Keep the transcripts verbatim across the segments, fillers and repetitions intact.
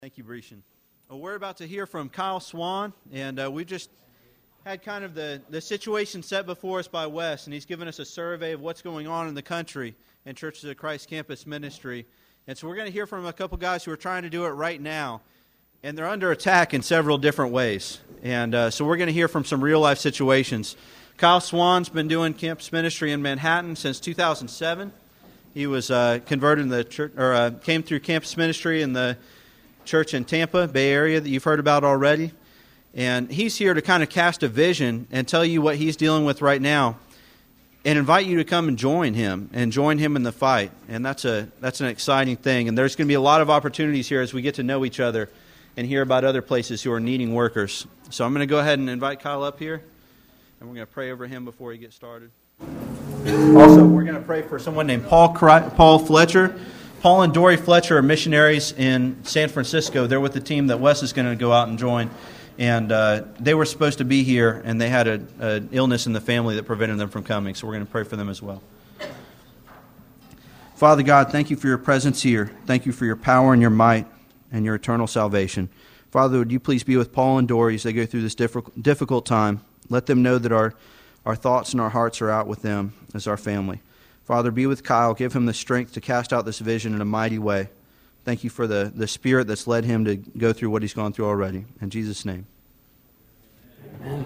Thank you, Brescian. Well, we're about to hear from Kyle Swan, and uh, we just had kind of the, the situation set before us by Wes, and he's given us a survey of what's going on in the country in Churches of Christ Campus Ministry. And so we're going to hear from a couple guys who are trying to do it right now, and they're under attack in several different ways. And uh, so we're going to hear from some real-life situations. Kyle Swan's been doing campus ministry in Manhattan since two thousand seven. He was uh, converted in the church, or uh, came through campus ministry in the church in Tampa, Bay Area, that you've heard about already. And he's here to kind of cast a vision and tell you what he's dealing with right now and invite you to come and join him and join him in the fight. And that's a that's an exciting thing. And there's going to be a lot of opportunities here as we get to know each other and hear about other places who are needing workers. So I'm going to go ahead and invite Kyle up here, and we're going to pray over him before he gets started. Also, we're going to pray for someone named Paul Paul Fletcher. Paul and Dory Fletcher are missionaries in San Francisco. They're with the team that Wes is going to go out and join. And uh, they were supposed to be here, and they had an illness in the family that prevented them from coming. So we're going to pray for them as well. Father God, thank you for your presence here. Thank you for your power and your might and your eternal salvation. Father, would you please be with Paul and Dory as they go through this difficult time. Let them know that our, our thoughts and our hearts are out with them as our family. Father, be with Kyle. Give him the strength to cast out this vision in a mighty way. Thank you for the, the spirit that's led him to go through what he's gone through already. In Jesus' name. Amen.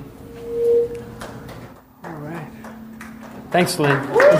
All right. Thanks, Lynn.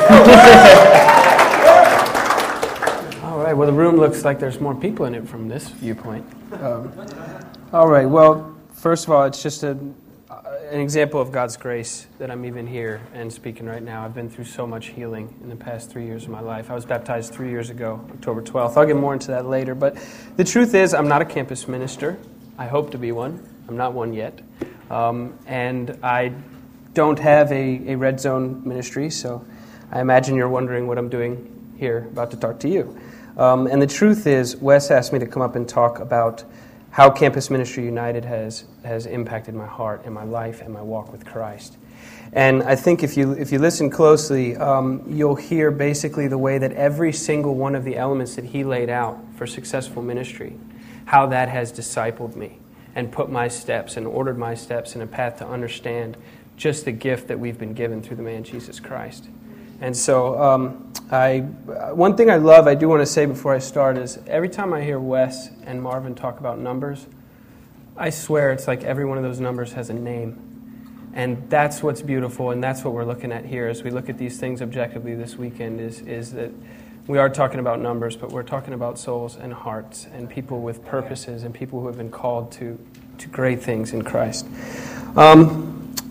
All right. Well, the room looks like there's more people in it from this viewpoint. Um, all right. Well, first of all, it's just a... an example of God's grace that I'm even here and speaking right now. I've been through so much healing in the past three years of my life. I was baptized three years ago, October twelfth. I'll get more into that later. But the truth is, I'm not a campus minister. I hope to be one. I'm not one yet. Um, and I don't have a, a Red Zone ministry, so I imagine you're wondering what I'm doing here, about to talk to you. Um, and the truth is, Wes asked me to come up and talk about how Campus Ministry United has has impacted my heart and my life and my walk with Christ. And I think if you if you listen closely, um, you'll hear basically the way that every single one of the elements that he laid out for successful ministry, how that has discipled me and put my steps and ordered my steps in a path to understand just the gift that we've been given through the man Jesus Christ. And so um, I one thing I love, I do want to say before I start, is every time I hear Wes and Marvin talk about numbers, I swear it's like every one of those numbers has a name. And that's what's beautiful, and that's what we're looking at here as we look at these things objectively this weekend, is, is that we are talking about numbers, but we're talking about souls and hearts and people with purposes and people who have been called to, to great things in Christ. Um,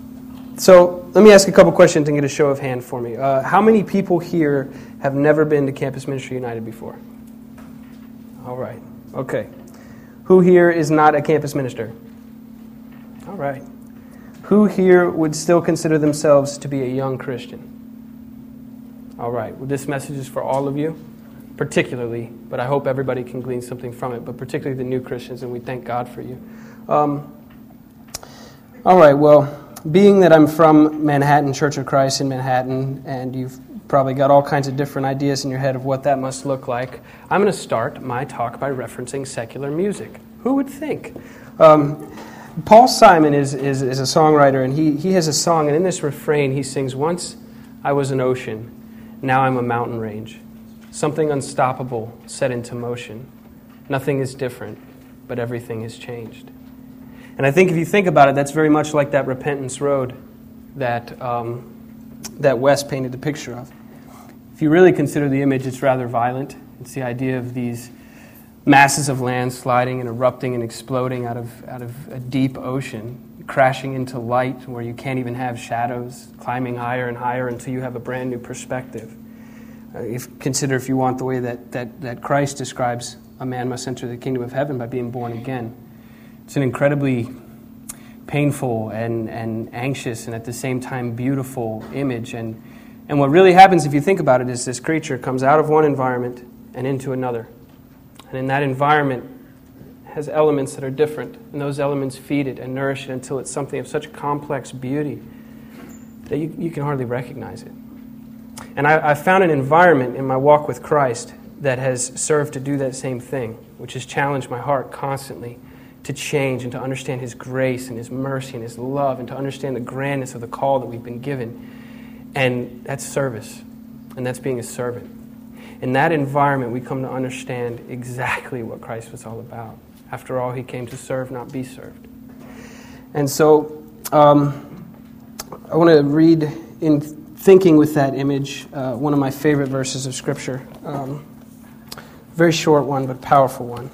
So let me ask a couple questions and get a show of hand for me. Uh, how many people here have never been to Campus Ministry United before? All right. Okay. Who here is not a campus minister? All right. Who here would still consider themselves to be a young Christian? All right. Well, this message is for all of you, particularly, but I hope everybody can glean something from it, but particularly the new Christians, and we thank God for you. Um, all right. Well, being that I'm from Manhattan, Church of Christ in Manhattan, and you've probably got all kinds of different ideas in your head of what that must look like, I'm going to start my talk by referencing secular music. Who would think? Um, Paul Simon is, is, is a songwriter, and he, he has a song, and in this refrain he sings, "Once I was an ocean, now I'm a mountain range. Something unstoppable set into motion. Nothing is different, but everything has changed." And I think if you think about it, that's very much like that repentance road that um, that Wes painted the picture of. If you really consider the image, it's rather violent. It's the idea of these masses of land sliding and erupting and exploding out of out of a deep ocean, crashing into light where you can't even have shadows, climbing higher and higher until you have a brand new perspective. Uh, if consider, if you want, the way that, that, that Christ describes a man must enter the kingdom of heaven by being born again. It's an incredibly painful and, and anxious and at the same time beautiful image. And, and what really happens, if you think about it, is this creature comes out of one environment and into another. And in that environment has elements that are different. And those elements feed it and nourish it until it's something of such complex beauty that you, you can hardly recognize it. And I, I found an environment in my walk with Christ that has served to do that same thing, which has challenged my heart constantly to change and to understand His grace and His mercy and His love and to understand the grandness of the call that we've been given. And that's service, and that's being a servant. In that environment, we come to understand exactly what Christ was all about. After all, He came to serve, not be served. And so um, I want to read, in thinking with that image, uh, one of my favorite verses of Scripture. Um, very short one, but powerful one.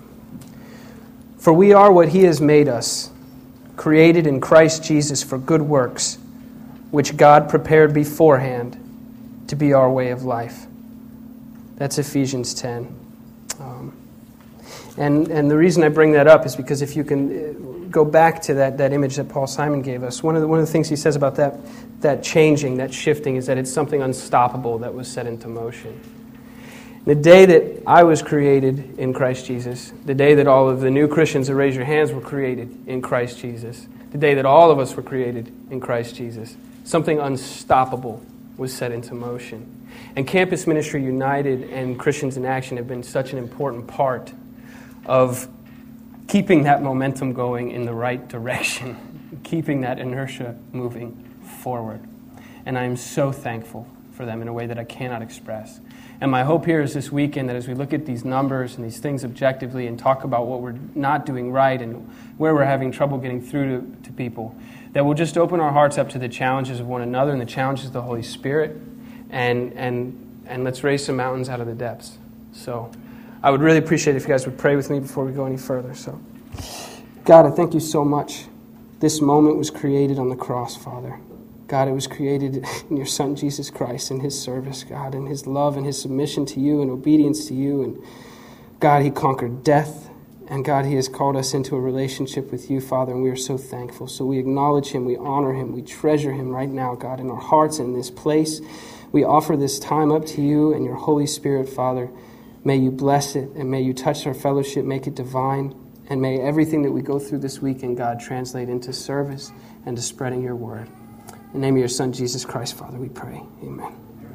For we are what He has made us, created in Christ Jesus for good works, which God prepared beforehand to be our way of life. That's Ephesians ten. Um, and and the reason I bring that up is because if you can go back to that, that image that Paul Simon gave us, one of the, one of the things he says about that, that changing, that shifting, is that it's something unstoppable that was set into motion. The day that I was created in Christ Jesus, the day that all of the new Christians that raise your hands were created in Christ Jesus, the day that all of us were created in Christ Jesus, something unstoppable was set into motion. And Campus Ministry United and Christians in Action have been such an important part of keeping that momentum going in the right direction, keeping that inertia moving forward. And I am so thankful for them in a way that I cannot express. And my hope here is this weekend that as we look at these numbers and these things objectively and talk about what we're not doing right and where we're having trouble getting through to, to people, that we'll just open our hearts up to the challenges of one another and the challenges of the Holy Spirit, and and and let's raise some mountains out of the depths. So I would really appreciate it if you guys would pray with me before we go any further. So, God, I thank you so much. This moment was created on the cross, Father. God, it was created in your Son, Jesus Christ, in His service, God, in His love and His submission to you and obedience to you. And God, He conquered death. And God, He has called us into a relationship with you, Father, and we are so thankful. So we acknowledge Him, we honor Him, we treasure Him right now, God, in our hearts and in this place. We offer this time up to you and your Holy Spirit, Father. May you bless it, and may you touch our fellowship, make it divine, and may everything that we go through this weekend, God, translate into service and to spreading your word. In the name of your Son, Jesus Christ, Father, we pray. Amen.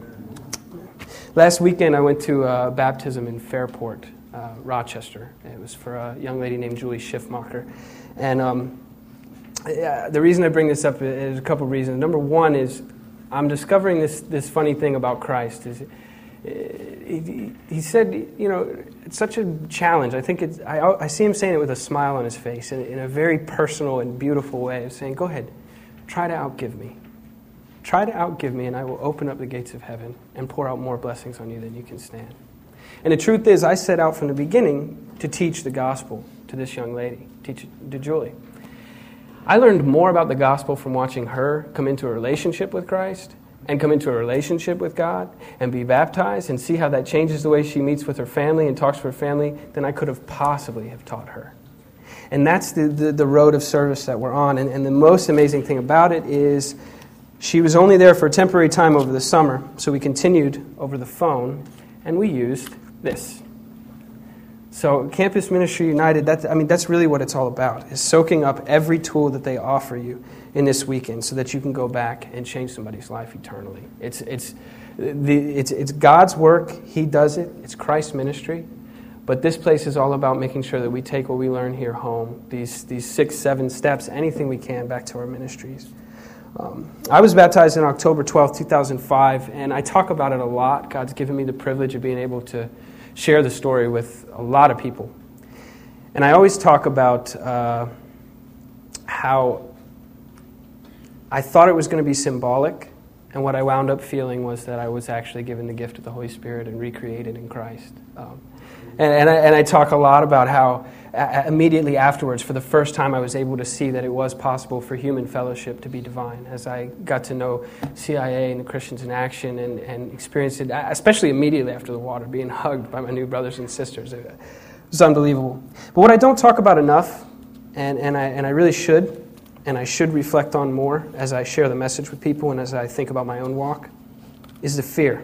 Last weekend, I went to a baptism in Fairport, uh, Rochester. It was for a young lady named Julie Schiffmacher. And um, yeah, the reason I bring this up is a couple of reasons. Number one is I'm discovering this, this funny thing about Christ. Is he, he said, you know, it's such a challenge. I think it's, I, I see him saying it with a smile on his face in, in a very personal and beautiful way of saying, go ahead, try to outgive me. Try to outgive me, and I will open up the gates of heaven and pour out more blessings on you than you can stand. And the truth is, I set out from the beginning to teach the gospel to this young lady, teach it to Julie. I learned more about the gospel from watching her come into a relationship with Christ and come into a relationship with God and be baptized and see how that changes the way she meets with her family and talks to her family than I could have possibly have taught her. And that's the, the, the road of service that we're on. And, and the most amazing thing about it is she was only there for a temporary time over the summer, so we continued over the phone, and we used this. So Campus Ministry United, that's, I mean, that's really what it's all about, is soaking up every tool that they offer you in this weekend so that you can go back and change somebody's life eternally. It's, it's, the, it's, it's God's work. He does it. It's Christ's ministry. But this place is all about making sure that we take what we learn here home, these, these six, seven steps, anything we can, back to our ministries. Um, I was baptized on October twelfth, two thousand five, and I talk about it a lot. God's given me the privilege of being able to share the story with a lot of people. And I always talk about uh, how I thought it was going to be symbolic, and what I wound up feeling was that I was actually given the gift of the Holy Spirit and recreated in Christ. Um, and, and, I, and I talk a lot about how uh, immediately afterwards, for the first time, I was able to see that it was possible for human fellowship to be divine. As I got to know C I A and the Christians in Action and, and experienced it, especially immediately after the water, being hugged by my new brothers and sisters. It was unbelievable. But what I don't talk about enough, and, and, I, and I really should, and I should reflect on more as I share the message with people and as I think about my own walk, is the fear.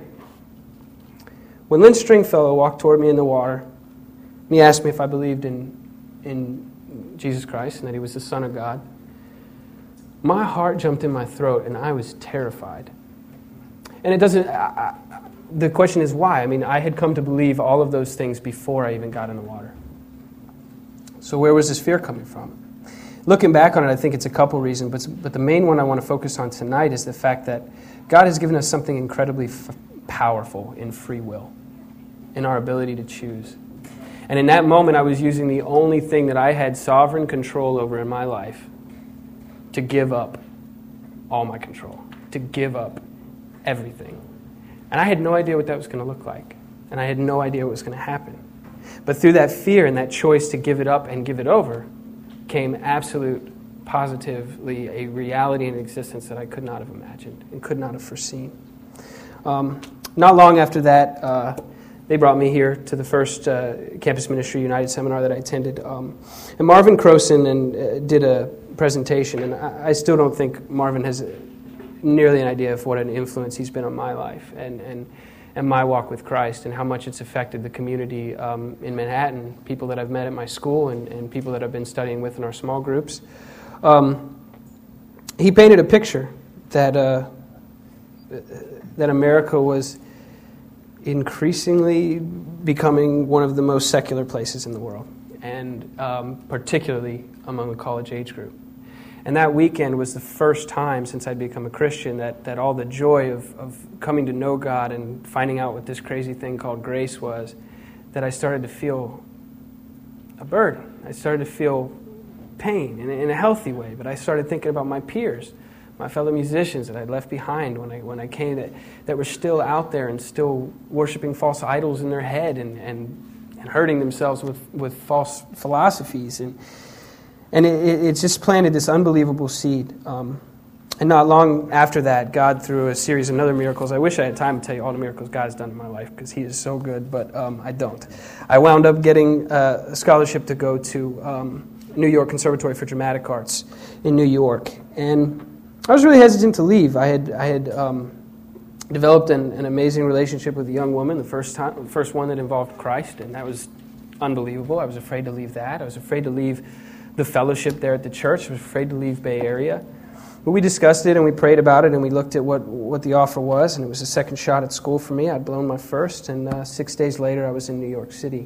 When Lynn Stringfellow walked toward me in the water, and he asked me if I believed in, in Jesus Christ and that he was the Son of God, my heart jumped in my throat and I was terrified. And it doesn't, I, I, the question is why? I mean, I had come to believe all of those things before I even got in the water. So where was this fear coming from? Looking back on it, I think it's a couple reasons, but, but the main one I want to focus on tonight is the fact that God has given us something incredibly f- powerful in free will, in our ability to choose. And in that moment, I was using the only thing that I had sovereign control over in my life to give up all my control, to give up everything. And I had no idea what that was going to look like. And I had no idea what was going to happen. But through that fear and that choice to give it up and give it over came absolute, positively, a reality and existence that I could not have imagined and could not have foreseen. Um, not long after that, uh, they brought me here to the first uh, Campus Ministry United seminar that I attended. Um, and Marvin Croson and, uh, did a presentation, and I, I still don't think Marvin has nearly an idea of what an influence he's been on my life and, and, and my walk with Christ and how much it's affected the community um, in Manhattan, people that I've met at my school and, and people that I've been studying with in our small groups. Um, he painted a picture that uh, that America was increasingly becoming one of the most secular places in the world, and um, particularly among the college age group. And that weekend was the first time since I'd become a Christian that, that all the joy of, of coming to know God and finding out what this crazy thing called grace was, that I started to feel a burden. I started to feel pain in, in a healthy way, but I started thinking about my peers, my fellow musicians that I'd left behind when I when I came, that, that were still out there and still worshiping false idols in their head and, and, and hurting themselves with, with false philosophies. And And it, it just planted this unbelievable seed. Um, and not long after that, God, through a series of other miracles, I wish I had time to tell you all the miracles God has done in my life, because He is so good, but um, I don't. I wound up getting uh, a scholarship to go to um, New York Conservatory for Dramatic Arts in New York. And I was really hesitant to leave. I had I had um, developed an, an amazing relationship with a young woman, the first time, first one that involved Christ, and that was unbelievable. I was afraid to leave that. I was afraid to leave the fellowship there at the church. I was afraid to leave Bay Area. But we discussed it and we prayed about it and we looked at what, what the offer was, and it was a second shot at school for me. I'd blown my first, and uh, six days later I was in New York City.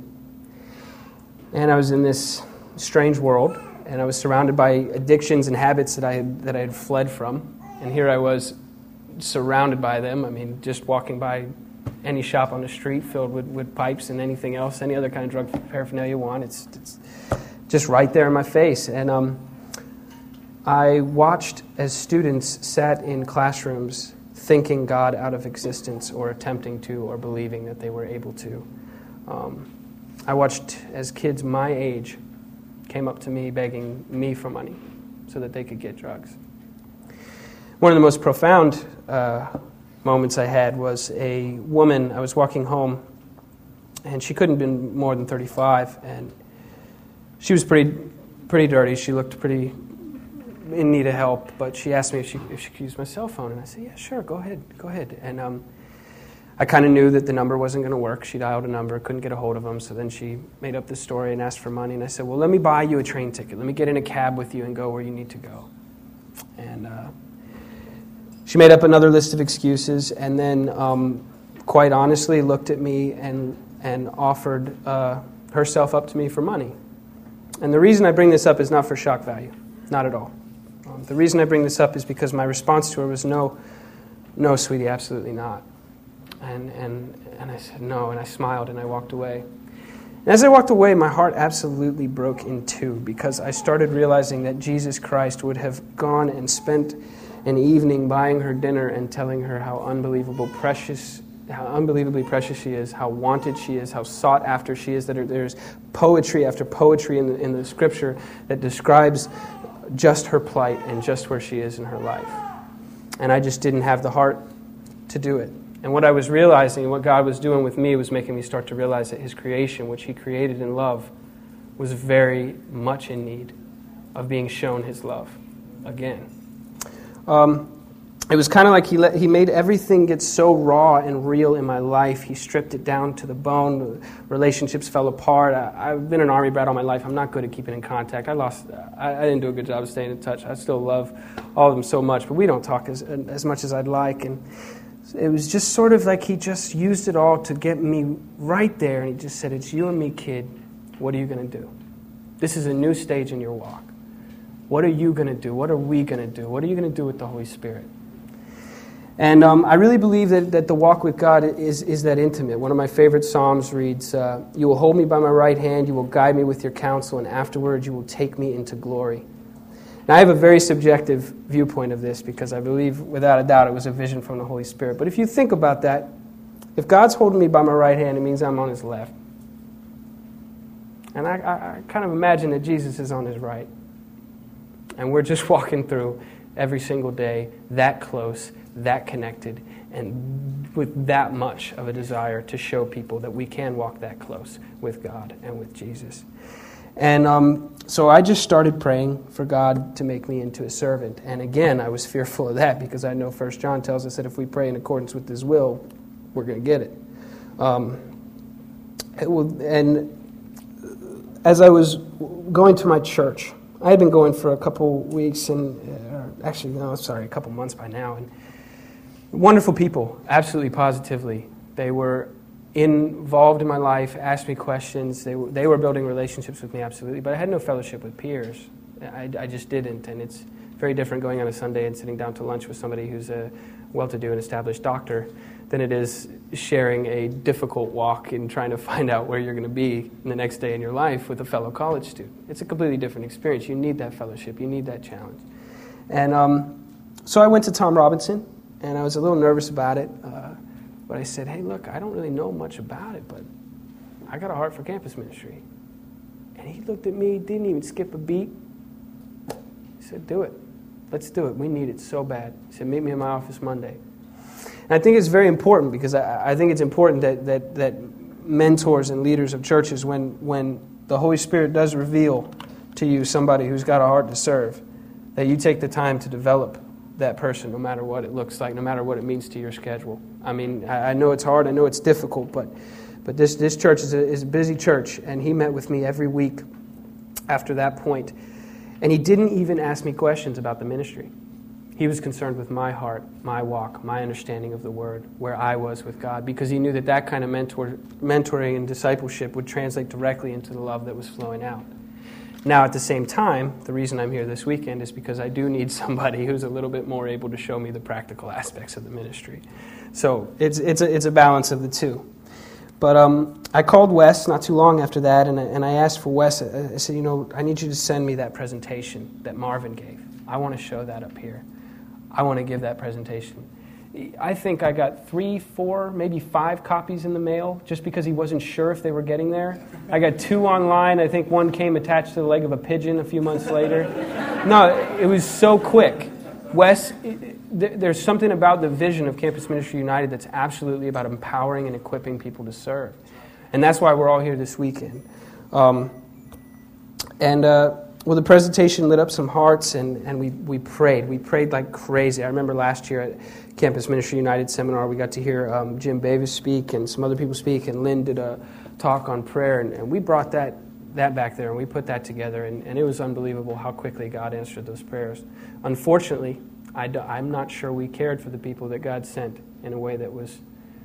And I was in this strange world, and I was surrounded by addictions and habits that I had, that I had fled from. And here I was surrounded by them. I mean, just walking by any shop on the street filled with, with pipes and anything else, any other kind of drug paraphernalia you want. It's, it's just right there in my face. And um, I watched as students sat in classrooms thinking God out of existence, or attempting to, or believing that they were able to. Um, I watched as kids my age came up to me begging me for money so that they could get drugs. One of the most profound uh, moments I had was a woman. I was walking home, and she couldn't have been more than thirty-five, and she was pretty pretty dirty. She looked pretty in need of help, but she asked me if she, if she could use my cell phone, and I said, yeah, sure, go ahead, go ahead. And um, I kind of knew that the number wasn't going to work. She dialed a number, couldn't get a hold of them, so then she made up this story and asked for money, and I said, well, let me buy you a train ticket. Let me get in a cab with you and go where you need to go. And uh, she made up another list of excuses, and then um, quite honestly looked at me and, and offered uh, herself up to me for money. And the reason I bring this up is not for shock value, not at all. Um, the reason I bring this up is because my response to her was, no, no, sweetie, absolutely not. And and and I said no, and I smiled and I walked away. And as I walked away, my heart absolutely broke in two, because I started realizing that Jesus Christ would have gone and spent an evening buying her dinner and telling her how unbelievable precious, how unbelievably precious she is, how wanted she is, how sought after she is, that there's poetry after poetry in the, in the Scripture that describes just her plight and just where she is in her life. And I just didn't have the heart to do it. And what I was realizing, what God was doing with me, was making me start to realize that His creation, which He created in love, was very much in need of being shown His love again. Um, it was kind of like he let, he made everything get so raw and real in my life. He stripped it down to the bone. Relationships fell apart. I, I've been an Army brat all my life. I'm not good at keeping in contact. I lost. I, I didn't do a good job of staying in touch. I still love all of them so much, but we don't talk as as much as I'd like. And it was just sort of like he just used it all to get me right there. And he just said, it's you and me, kid. What are you going to do? This is a new stage in your walk. What are you going to do? What are we going to do? What are you going to do with the Holy Spirit? And um, I really believe that, that the walk with God is, is that intimate. One of my favorite Psalms reads, uh, you will hold me by my right hand, you will guide me with your counsel, and afterwards you will take me into glory. Now, I have a very subjective viewpoint of this because I believe, without a doubt, it was a vision from the Holy Spirit. But if you think about that, if God's holding me by my right hand, it means I'm on his left. And I, I, I kind of imagine that Jesus is on his right. And we're just walking through every single day, that close, that connected, and with that much of a desire to show people that we can walk that close with God and with Jesus. And um, so I just started praying for God to make me into a servant. And again, I was fearful of that because I know First John tells us that if we pray in accordance with his will, we're going to get it. Um, it will, and as I was going to my church, I had been going for a couple weeks, and uh, actually, no, sorry, a couple months by now. And wonderful people, absolutely positively. They were involved in my life, asked me questions. They were, they were building relationships with me, absolutely. But I had no fellowship with peers. I, I just didn't. And it's very different going on a Sunday and sitting down to lunch with somebody who's a well-to-do and established doctor than it is sharing a difficult walk and trying to find out where you're going to be the next day in your life with a fellow college student. It's a completely different experience. You need that fellowship. You need that challenge. And um, so I went to Tom Robinson, and I was a little nervous about it. Uh, but I said, hey, look, I don't really know much about it, but I got a heart for campus ministry. And he looked at me, didn't even skip a beat. He said, do it. Let's do it. We need it so bad. He said, meet me in my office Monday. And I think it's very important because I, I think it's important that, that that mentors and leaders of churches, when when the Holy Spirit does reveal to you somebody who's got a heart to serve, that you take the time to develop that person, no matter what it looks like, no matter what it means to your schedule. I mean, I, I know it's hard, I know it's difficult, but but this this church is a, is a busy church, and he met with me every week after that point, and he didn't even ask me questions about the ministry. He was concerned with my heart, my walk, my understanding of the Word, where I was with God, because he knew that that kind of mentor, mentoring and discipleship would translate directly into the love that was flowing out. Now, at the same time, the reason I'm here this weekend is because I do need somebody who's a little bit more able to show me the practical aspects of the ministry. So it's it's a, it's a balance of the two. But um, I called Wes not too long after that, and I, and I asked for Wes. I said, you know, I need you to send me that presentation that Marvin gave. I want to show that up here. I want to give that presentation. I think I got three, four, maybe five copies in the mail just because he wasn't sure if they were getting there. I got two online. I think one came attached to the leg of a pigeon a few months later. No, it was so quick. Wes, there's something about the vision of Campus Ministry United that's absolutely about empowering and equipping people to serve. And that's why we're all here this weekend. Um, and... Uh, Well, the presentation lit up some hearts, and, and we, we prayed. We prayed like crazy. I remember last year at Campus Ministry United seminar, we got to hear um, Jim Bavis speak and some other people speak, and Lynn did a talk on prayer, and, and we brought that that back there, and we put that together, and, and it was unbelievable how quickly God answered those prayers. Unfortunately, I do, I'm not sure we cared for the people that God sent in a way that was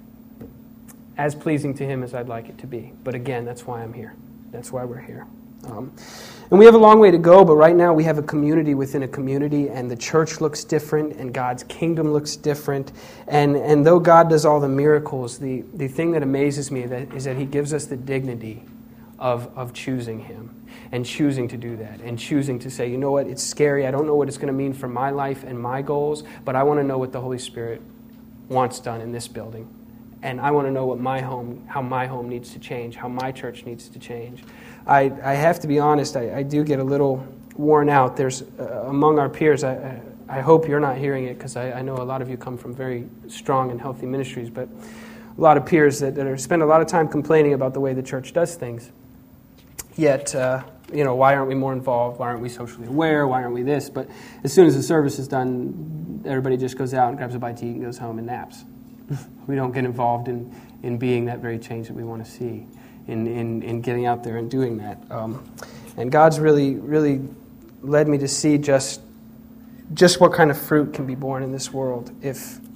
as pleasing to Him as I'd like it to be. But again, that's why I'm here. That's why we're here. Um, and we have a long way to go, but right now we have a community within a community, and the church looks different, and God's kingdom looks different. And and though God does all the miracles, the, the thing that amazes me that is that He gives us the dignity of, of choosing Him, and choosing to do that, and choosing to say, you know what, it's scary, I don't know what it's going to mean for my life and my goals, but I want to know what the Holy Spirit wants done in this building. And I want to know what my home, how my home needs to change, how my church needs to change. I, I have to be honest, I, I do get a little worn out. There's, uh, among our peers, I, I hope you're not hearing it, because I, I know a lot of you come from very strong and healthy ministries, but a lot of peers that, that are, spend a lot of time complaining about the way the church does things. Yet, uh, you know, why aren't we more involved? Why aren't we socially aware? Why aren't we this? But as soon as the service is done, everybody just goes out and grabs a bite to eat and goes home and naps. We don't get involved in, in being that very change that we want to see, in, in, in getting out there and doing that. Um, and God's really, really led me to see just just what kind of fruit can be born in this world if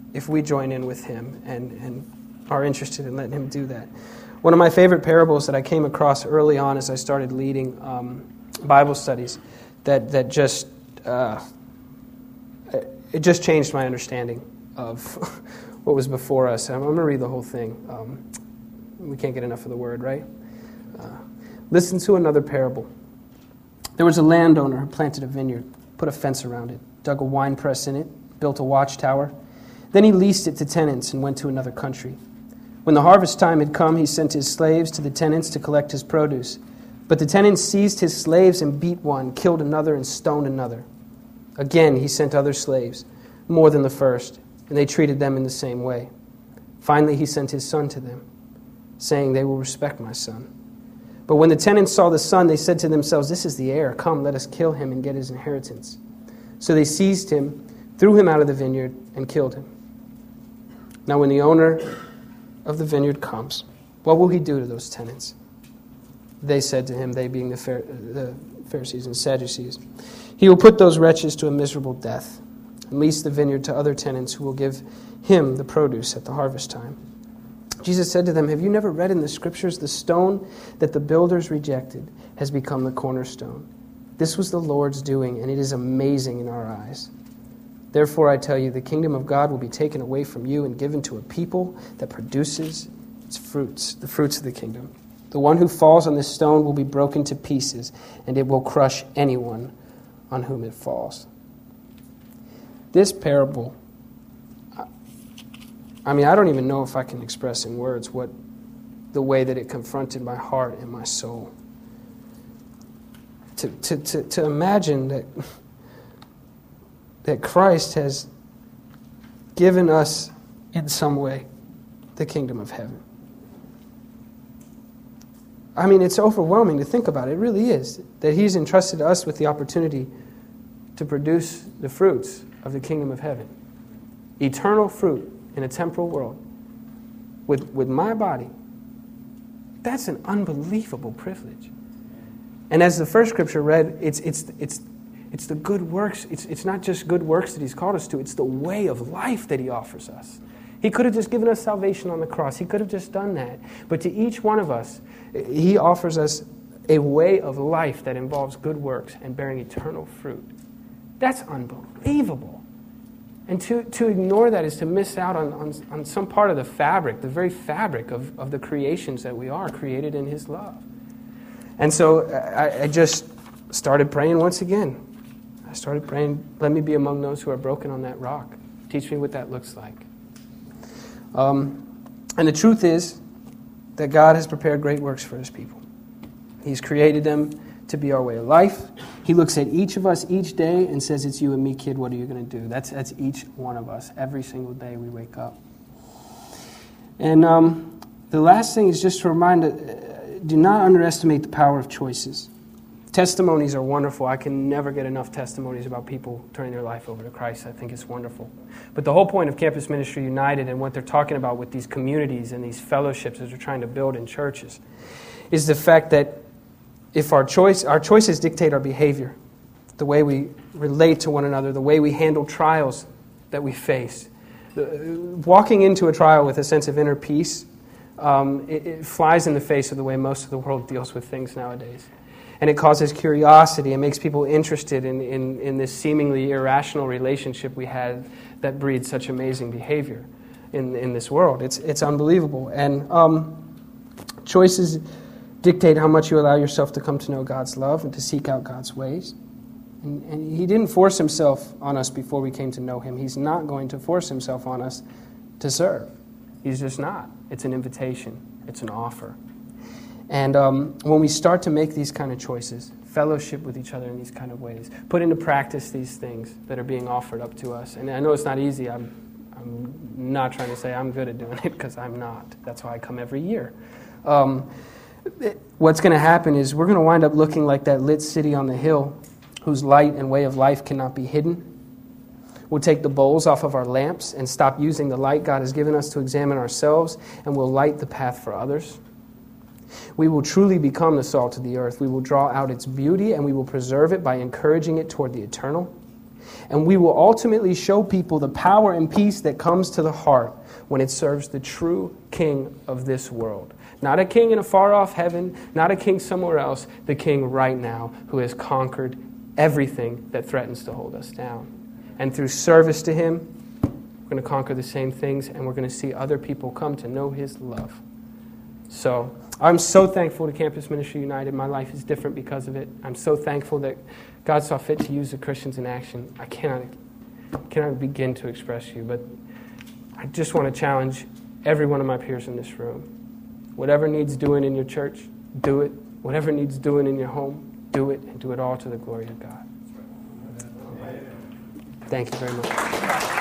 if we join in with him and, and are interested in letting him do that. One of my favorite parables that I came across early on as I started leading um, Bible studies that, that just, uh, it just changed my understanding of what was before us. I'm, I'm going to read the whole thing. Um, we can't get enough of the word, right? Uh, listen to another parable. There was a landowner who planted a vineyard, put a fence around it, dug a wine press in it, built a watchtower. Then he leased it to tenants and went to another country. When the harvest time had come, he sent his slaves to the tenants to collect his produce. But the tenants seized his slaves and beat one, killed another, and stoned another. Again, he sent other slaves, more than the first, and they treated them in the same way. Finally, he sent his son to them, saying, "They will respect my son." But when the tenants saw the son, they said to themselves, "This is the heir. Come, let us kill him and get his inheritance." So they seized him, threw him out of the vineyard, and killed him. Now when the owner of the vineyard comes, what will he do to those tenants? They said to him, they being the, Phar- the Pharisees and Sadducees, "He will put those wretches to a miserable death, and lease the vineyard to other tenants who will give him the produce at the harvest time." Jesus said to them, "Have you never read in the Scriptures, the stone that the builders rejected has become the cornerstone? This was the Lord's doing, and it is amazing in our eyes. Therefore, I tell you, the kingdom of God will be taken away from you and given to a people that produces its fruits, the fruits of the kingdom. The one who falls on this stone will be broken to pieces, and it will crush anyone on whom it falls." This parable, I mean, I don't even know if I can express in words what the way that it confronted my heart and my soul. To to to, to imagine that that Christ has given us in some way the kingdom of heaven. I mean, it's overwhelming to think about. It really is. That he's entrusted us with the opportunity to produce the fruits of the kingdom of heaven. Eternal fruit in a temporal world with, with my body. That's an unbelievable privilege. And as the first scripture read, it's it's it's it's the good works. It's it's not just good works that he's called us to. It's the way of life that he offers us. He could have just given us salvation on the cross. He could have just done that. But to each one of us, he offers us a way of life that involves good works and bearing eternal fruit. That's unbelievable. And to, to ignore that is to miss out on, on, on some part of the fabric, the very fabric of, of the creations that we are, created in his love. And so I, I just started praying once again. I started praying, let me be among those who are broken on that rock. Teach me what that looks like. Um, and the truth is that God has prepared great works for his people. He's created them to be our way of life. He looks at each of us each day and says, "It's you and me, kid. What are you going to do?" That's that's each one of us. Every single day we wake up. And um, the last thing is just to remind, uh, do not underestimate the power of choices. Testimonies are wonderful. I can never get enough testimonies about people turning their life over to Christ. I think it's wonderful. But the whole point of Campus Ministry United and what they're talking about with these communities and these fellowships that they're trying to build in churches is the fact that if our choice, our choices dictate our behavior, the way we relate to one another, the way we handle trials that we face. The, walking into a trial with a sense of inner peace, um, it, it flies in the face of the way most of the world deals with things nowadays. And it causes curiosity. It makes people interested in, in, in this seemingly irrational relationship we have that breeds such amazing behavior in, in this world. It's, it's unbelievable. And um, choices dictate how much you allow yourself to come to know God's love and to seek out God's ways. And, and he didn't force himself on us before we came to know him. He's not going to force himself on us to serve. He's just not. It's an invitation. It's an offer. And um, when we start to make these kind of choices, fellowship with each other in these kind of ways, put into practice these things that are being offered up to us. And I know it's not easy. I'm, I'm not trying to say I'm good at doing it, because I'm not. That's why I come every year. Um, it, what's going to happen is we're going to wind up looking like that lit city on the hill whose light and way of life cannot be hidden. We'll take the bowls off of our lamps and stop using the light God has given us to examine ourselves, and we'll light the path for others. We will truly become the salt of the earth. We will draw out its beauty, and we will preserve it by encouraging it toward the eternal. And we will ultimately show people the power and peace that comes to the heart when it serves the true king of this world. Not a king in a far-off heaven, not a king somewhere else, the king right now who has conquered everything that threatens to hold us down. And through service to him, we're going to conquer the same things, and we're going to see other people come to know his love. So I'm so thankful to Campus Ministry United. My life is different because of it. I'm so thankful that God saw fit to use the Christians in action. I cannot, cannot begin to express to you, but I just want to challenge every one of my peers in this room. Whatever needs doing in your church, do it. Whatever needs doing in your home, do it, and do it all to the glory of God. All right. Thank you very much.